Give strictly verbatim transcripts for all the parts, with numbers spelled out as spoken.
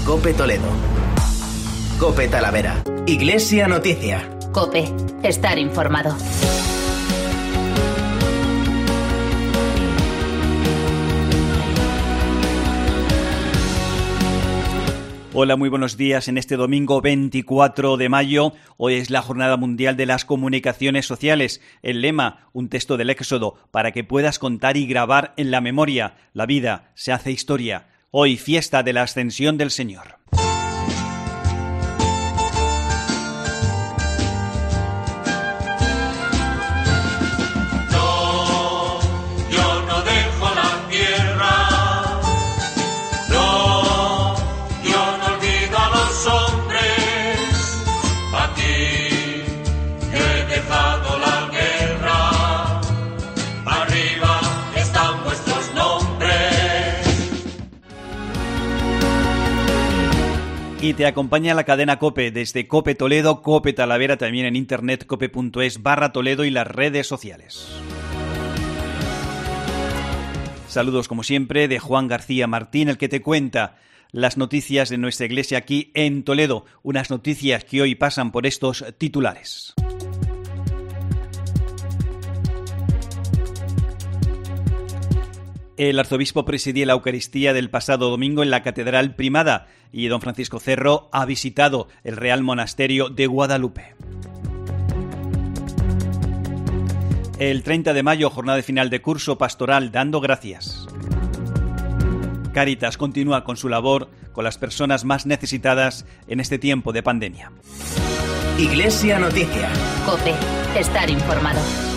COPE Toledo. COPE Talavera. Iglesia Noticia. COPE. Estar informado. Hola, muy buenos días. En este domingo veinticuatro de mayo, hoy es la Jornada Mundial de las Comunicaciones Sociales. El lema, un texto del Éxodo, para que puedas contar y grabar en la memoria. La vida se hace historia. Hoy, fiesta de la Ascensión del Señor. Y te acompaña la cadena COPE desde COPE Toledo, COPE Talavera, también en internet cope punto es barra Toledo y las redes sociales. Saludos como siempre de Juan García Martín, el que te cuenta las noticias de nuestra iglesia aquí en Toledo, unas noticias que hoy pasan por estos titulares. El arzobispo presidía la Eucaristía del pasado domingo en la Catedral Primada y don Francisco Cerro ha visitado el Real Monasterio de Guadalupe. El treinta de mayo, jornada de final de curso pastoral Dando Gracias. Cáritas continúa con su labor con las personas más necesitadas en este tiempo de pandemia. Iglesia Noticia. COPE. Estar informado.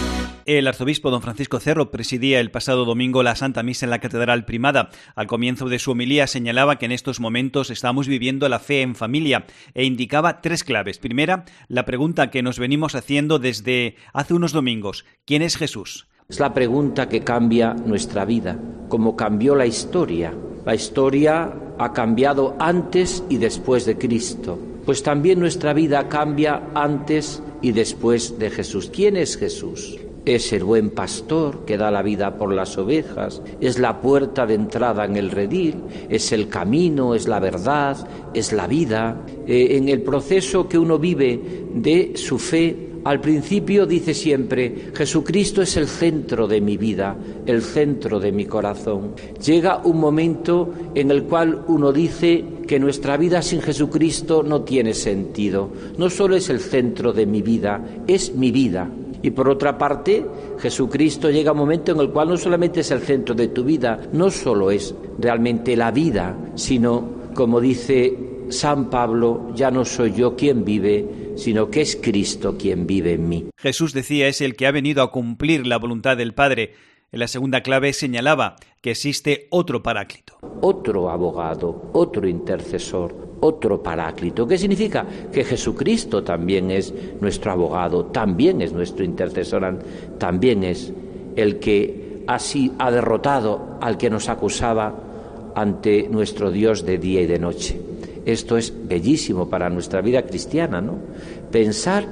El arzobispo don Francisco Cerro presidía el pasado domingo la Santa Misa en la Catedral Primada. Al comienzo de su homilía señalaba que en estos momentos estamos viviendo la fe en familia e indicaba tres claves. Primera, la pregunta que nos venimos haciendo desde hace unos domingos: ¿quién es Jesús? Es la pregunta que cambia nuestra vida, como cambió la historia. La historia ha cambiado antes y después de Cristo. Pues también nuestra vida cambia antes y después de Jesús. ¿Quién es Jesús? Es el buen pastor que da la vida por las ovejas, es la puerta de entrada en el redil, es el camino, es la verdad, es la vida. Eh, en el proceso que uno vive de su fe, al principio dice siempre: Jesucristo es el centro de mi vida, el centro de mi corazón. Llega un momento en el cual uno dice que nuestra vida sin Jesucristo no tiene sentido. No solo es el centro de mi vida, es mi vida. Y por otra parte, Jesucristo llega un momento en el cual no solamente es el centro de tu vida, no solo es realmente la vida, sino, como dice San Pablo, ya no soy yo quien vive, sino que es Cristo quien vive en mí. Jesús, decía, es el que ha venido a cumplir la voluntad del Padre. En la segunda clave señalaba que existe otro paráclito. Otro abogado, otro intercesor, otro paráclito. ¿Qué significa? Que Jesucristo también es nuestro abogado, también es nuestro intercesor, también es el que así ha derrotado al que nos acusaba ante nuestro Dios de día y de noche. Esto es bellísimo para nuestra vida cristiana, ¿no? Pensar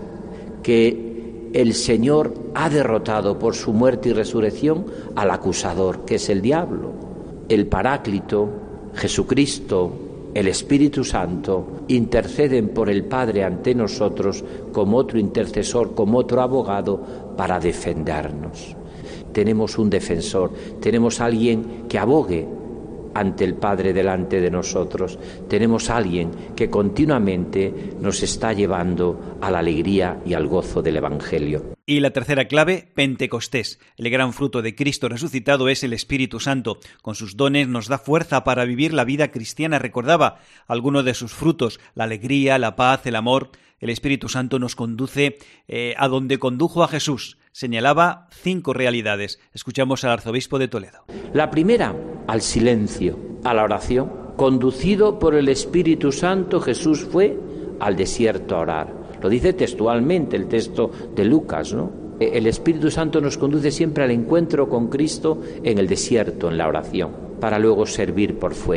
que el Señor ha derrotado por su muerte y resurrección al acusador, que es el diablo. El Paráclito, Jesucristo, el Espíritu Santo, interceden por el Padre ante nosotros como otro intercesor, como otro abogado para defendernos. Tenemos un defensor, tenemos alguien que abogue ante el Padre delante de nosotros. Tenemos a alguien que continuamente nos está llevando a la alegría y al gozo del Evangelio. Y la tercera clave, Pentecostés. El gran fruto de Cristo resucitado es el Espíritu Santo. Con sus dones nos da fuerza para vivir la vida cristiana. Recordaba algunos de sus frutos: la alegría, la paz, el amor. El Espíritu Santo nos conduce eh, a donde condujo a Jesús. Señalaba cinco realidades. Escuchamos al arzobispo de Toledo. La primera, al silencio, a la oración. Conducido por el Espíritu Santo, Jesús fue al desierto a orar. Lo dice textualmente el texto de Lucas, ¿no? El Espíritu Santo nos conduce siempre al encuentro con Cristo en el desierto, en la oración, para luego servir por fuera.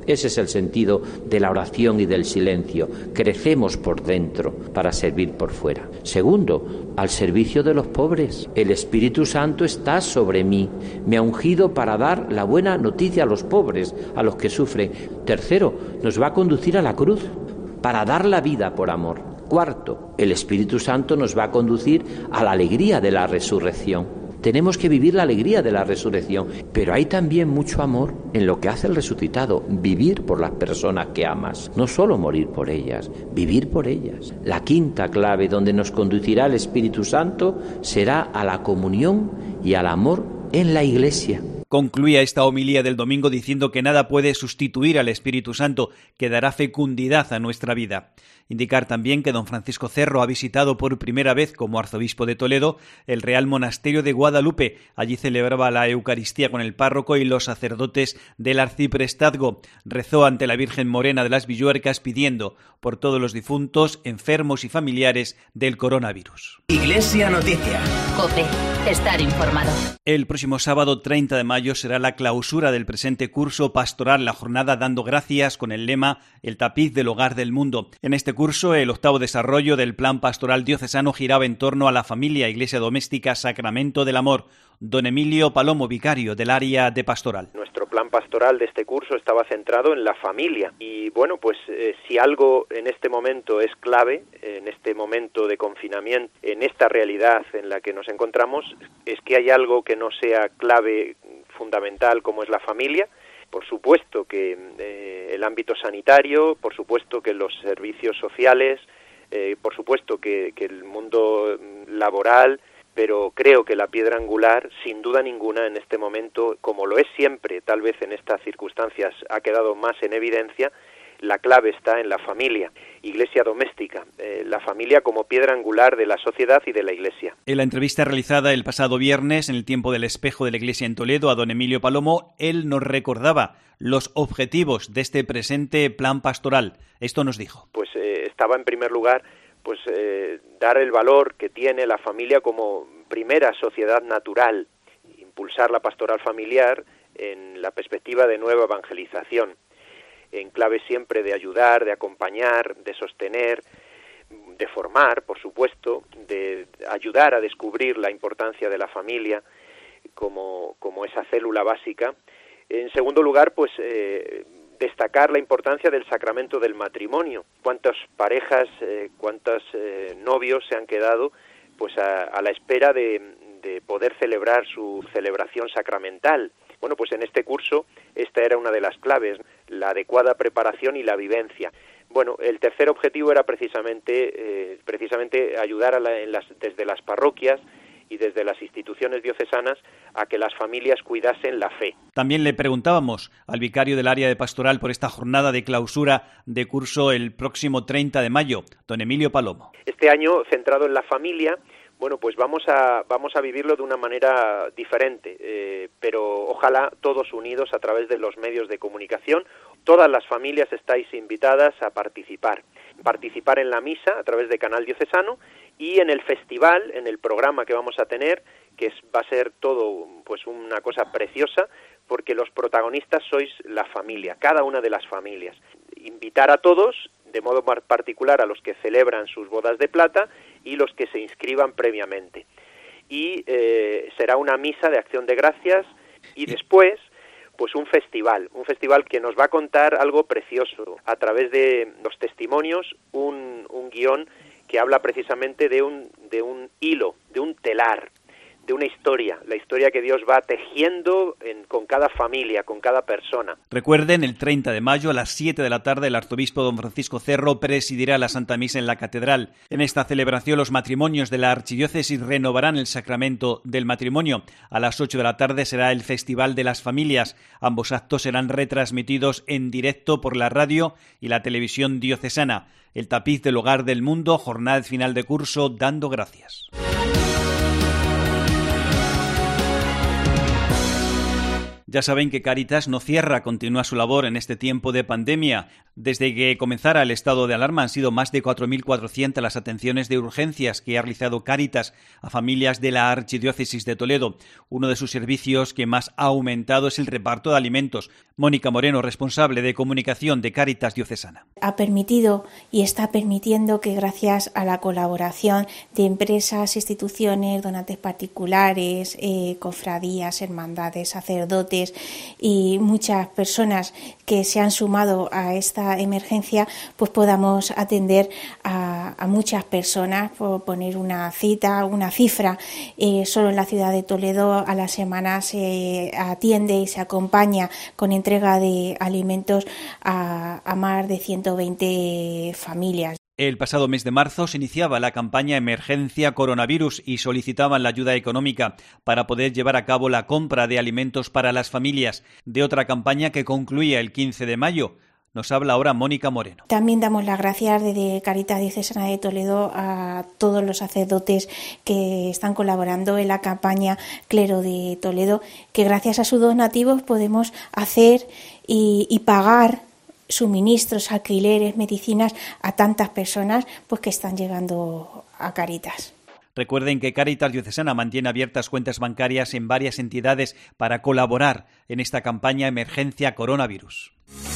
Ese es el sentido de la oración y del silencio. Crecemos por dentro para servir por fuera. Segundo, al servicio de los pobres. El Espíritu Santo está sobre mí. Me ha ungido para dar la buena noticia a los pobres, a los que sufren. Tercero, nos va a conducir a la cruz para dar la vida por amor. Cuarto, el Espíritu Santo nos va a conducir a la alegría de la resurrección. Tenemos que vivir la alegría de la resurrección, pero hay también mucho amor en lo que hace el resucitado, vivir por las personas que amas, no solo morir por ellas, vivir por ellas. La quinta clave donde nos conducirá el Espíritu Santo será a la comunión y al amor en la Iglesia. Concluía esta homilía del domingo diciendo que nada puede sustituir al Espíritu Santo, que dará fecundidad a nuestra vida. Indicar también que don Francisco Cerro ha visitado por primera vez como arzobispo de Toledo el Real Monasterio de Guadalupe. Allí celebraba la Eucaristía con el párroco y los sacerdotes del arciprestazgo. Rezó ante la Virgen Morena de las Villuercas pidiendo por todos los difuntos, enfermos y familiares del coronavirus. Iglesia Noticia. COPE. Estar informado. El próximo sábado treinta de mayo será la clausura del presente curso pastoral, la jornada Dando Gracias, con el lema El tapiz del hogar del mundo. En este curso, el octavo desarrollo del plan pastoral diocesano giraba en torno a la familia, iglesia doméstica, sacramento del amor. Don Emilio Palomo, vicario del área de pastoral. Nuestro plan pastoral de este curso estaba centrado en la familia y bueno, pues eh, si algo en este momento es clave, en este momento de confinamiento, en esta realidad en la que nos encontramos, es que hay algo que no sea clave, fundamental, como es la familia. Por supuesto que eh, el ámbito sanitario, por supuesto que los servicios sociales, eh, por supuesto que, que el mundo laboral, pero creo que la piedra angular, sin duda ninguna, en este momento, como lo es siempre, tal vez en estas circunstancias ha quedado más en evidencia, la clave está en la familia, iglesia doméstica, eh, la familia como piedra angular de la sociedad y de la iglesia. En la entrevista realizada el pasado viernes en el Tiempo del Espejo de la Iglesia en Toledo a don Emilio Palomo, él nos recordaba los objetivos de este presente plan pastoral. Esto nos dijo. Pues eh, estaba en primer lugar pues eh, dar el valor que tiene la familia como primera sociedad natural, impulsar la pastoral familiar en la perspectiva de nueva evangelización, en clave siempre de ayudar, de acompañar, de sostener, de formar, por supuesto, de ayudar a descubrir la importancia de la familia como, como esa célula básica. En segundo lugar, pues eh, destacar la importancia del sacramento del matrimonio. Cuántas parejas, eh, cuántos eh, novios se han quedado pues a, a la espera de, de poder celebrar su celebración sacramental. Bueno, pues en este curso esta era una de las claves, la adecuada preparación y la vivencia. Bueno, el tercer objetivo era precisamente eh, precisamente ayudar a la, en las, desde las parroquias y desde las instituciones diocesanas a que las familias cuidasen la fe. También le preguntábamos al vicario del área de pastoral por esta jornada de clausura de curso el próximo treinta de mayo, don Emilio Palomo. Este año centrado en la familia, bueno, pues vamos a vamos a vivirlo de una manera diferente, eh, pero ojalá todos unidos a través de los medios de comunicación. Todas las familias estáis invitadas a participar, participar en la misa a través de Canal Diocesano y en el festival, en el programa que vamos a tener, que es, va a ser todo pues una cosa preciosa, porque los protagonistas sois la familia, cada una de las familias. Invitar a todos, de modo particular a los que celebran sus bodas de plata y los que se inscriban previamente. Y eh, será una misa de acción de gracias y después pues un festival, un festival que nos va a contar algo precioso a través de los testimonios, un, un guión que habla precisamente de un, de un hilo, de un telar, de una historia, la historia que Dios va tejiendo en, con cada familia, con cada persona. Recuerden, el treinta de mayo a las siete de la tarde el arzobispo don Francisco Cerro presidirá la Santa Misa en la Catedral. En esta celebración los matrimonios de la archidiócesis renovarán el sacramento del matrimonio. A las ocho de la tarde será el Festival de las Familias. Ambos actos serán retransmitidos en directo por la radio y la televisión diocesana. El tapiz del hogar del mundo, jornada final de curso Dando Gracias. Ya saben que Cáritas no cierra, continúa su labor en este tiempo de pandemia. Desde que comenzara el estado de alarma han sido más de cuatro mil cuatrocientas las atenciones de urgencias que ha realizado Cáritas a familias de la Archidiócesis de Toledo. Uno de sus servicios que más ha aumentado es el reparto de alimentos. Mónica Moreno, responsable de comunicación de Cáritas Diocesana. Ha permitido y está permitiendo que gracias a la colaboración de empresas, instituciones, donantes particulares, eh, cofradías, hermandades, sacerdotes y muchas personas que se han sumado a esta emergencia, pues podamos atender a, a muchas personas. Por poner una cita, una cifra, eh, solo en la ciudad de Toledo a la semana se atiende y se acompaña con entrega de alimentos a, a más de ciento veinte familias. El pasado mes de marzo se iniciaba la campaña Emergencia Coronavirus y solicitaban la ayuda económica para poder llevar a cabo la compra de alimentos para las familias. De otra campaña que concluía el quince de mayo, nos habla ahora Mónica Moreno. También damos las gracias desde Cáritas Diocesana de Toledo a todos los sacerdotes que están colaborando en la campaña Clero de Toledo, que gracias a sus donativos podemos hacer y, y pagar suministros, alquileres, medicinas a tantas personas pues que están llegando a Cáritas. Recuerden que Cáritas Diocesana mantiene abiertas cuentas bancarias en varias entidades para colaborar en esta campaña Emergencia Coronavirus.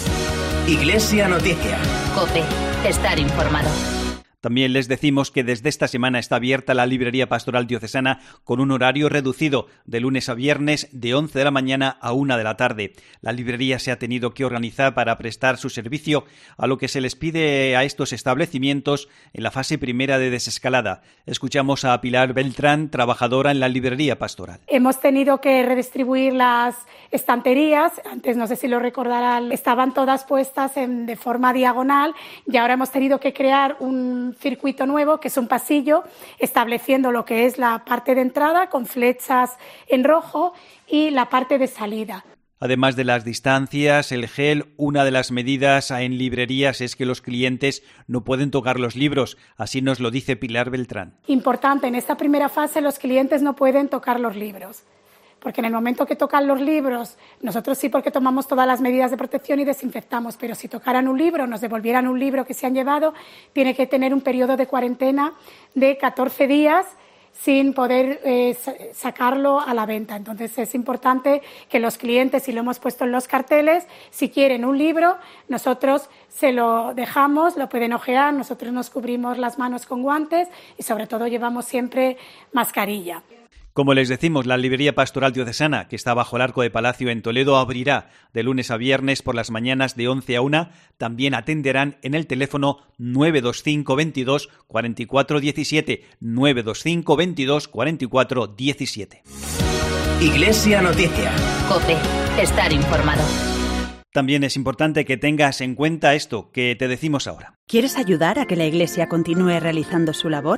Iglesia Noticia. COPE. Estar informado. También les decimos que desde esta semana está abierta la librería pastoral diocesana con un horario reducido, de lunes a viernes, de once de la mañana a una de la tarde. La librería se ha tenido que organizar para prestar su servicio a lo que se les pide a estos establecimientos en la fase primera de desescalada. Escuchamos a Pilar Beltrán, trabajadora en la librería pastoral. Hemos tenido que redistribuir las estanterías. Antes, no sé si lo recordarán, estaban todas puestas en, de forma diagonal, y ahora hemos tenido que crear un circuito nuevo, que es un pasillo, estableciendo lo que es la parte de entrada con flechas en rojo y la parte de salida. Además de las distancias, el gel, una de las medidas en librerías es que los clientes no pueden tocar los libros, así nos lo dice Pilar Beltrán. Importante, en esta primera fase los clientes no pueden tocar los libros, porque en el momento que tocan los libros, nosotros sí, porque tomamos todas las medidas de protección y desinfectamos, pero si tocaran un libro, nos devolvieran un libro que se han llevado, tiene que tener un periodo de cuarentena de catorce días sin poder eh, sacarlo a la venta. Entonces es importante que los clientes, y lo hemos puesto en los carteles, si quieren un libro, nosotros se lo dejamos, lo pueden ojear, nosotros nos cubrimos las manos con guantes y sobre todo llevamos siempre mascarilla. Como les decimos, la librería pastoral diocesana, que está bajo el Arco de Palacio en Toledo, abrirá de lunes a viernes por las mañanas de once a una. También atenderán en el teléfono nueve dos cinco veintidós cuarenta y cuatro diecisiete, nueve dos cinco veintidós cuarenta y cuatro diecisiete. Iglesia Noticia. COPE. Estar informado. También es importante que tengas en cuenta esto que te decimos ahora. ¿Quieres ayudar a que la Iglesia continúe realizando su labor?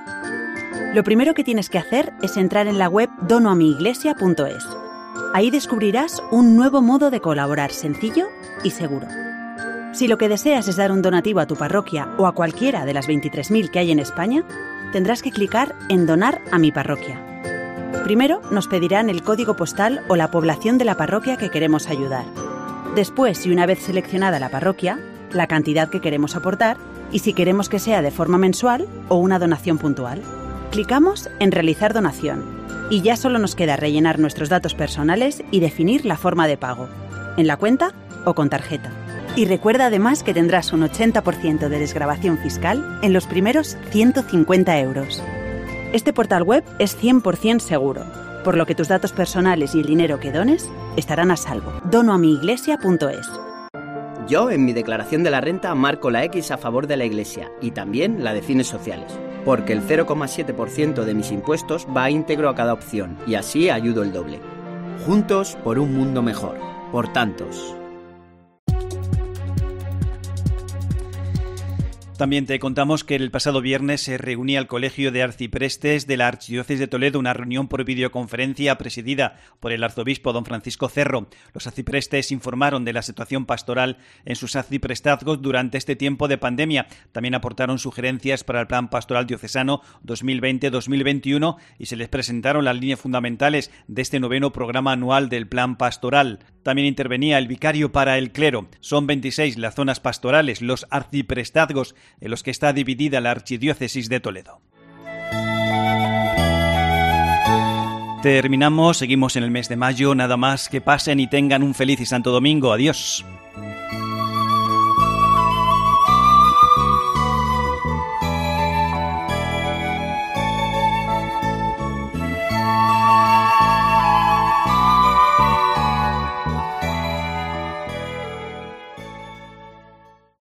Lo primero que tienes que hacer es entrar en la web dono a mi iglesia punto es. Ahí descubrirás un nuevo modo de colaborar sencillo y seguro. Si lo que deseas es dar un donativo a tu parroquia o a cualquiera de las veintitrés mil que hay en España, tendrás que clicar en Donar a mi parroquia. Primero nos pedirán el código postal o la población de la parroquia que queremos ayudar. Después, y una vez seleccionada la parroquia, la cantidad que queremos aportar y si queremos que sea de forma mensual o una donación puntual. Clicamos en Realizar donación y ya solo nos queda rellenar nuestros datos personales y definir la forma de pago, en la cuenta o con tarjeta. Y recuerda además que tendrás un ochenta por ciento de desgravación fiscal en los primeros ciento cincuenta euros. Este portal web es cien por ciento seguro, por lo que tus datos personales y el dinero que dones estarán a salvo. dono a mi iglesia punto es. Yo en mi declaración de la renta marco la X a favor de la Iglesia y también la de fines sociales, porque el cero coma siete por ciento de mis impuestos va íntegro a cada opción y así ayudo el doble. Juntos por un mundo mejor, por tantos. También te contamos que el pasado viernes se reunía el Colegio de Arciprestes de la Archidiócesis de Toledo, una reunión por videoconferencia presidida por el arzobispo don Francisco Cerro. Los arciprestes informaron de la situación pastoral en sus arciprestazgos durante este tiempo de pandemia. También aportaron sugerencias para el Plan Pastoral Diocesano dos mil veinte dos mil veintiuno y se les presentaron las líneas fundamentales de este noveno programa anual del Plan Pastoral. También intervenía el vicario para el clero. Son veintiséis las zonas pastorales, los arciprestazgos, en los que está dividida la Archidiócesis de Toledo. Terminamos, seguimos en el mes de mayo. Nada más, que pasen y tengan un feliz y santo domingo. Adiós.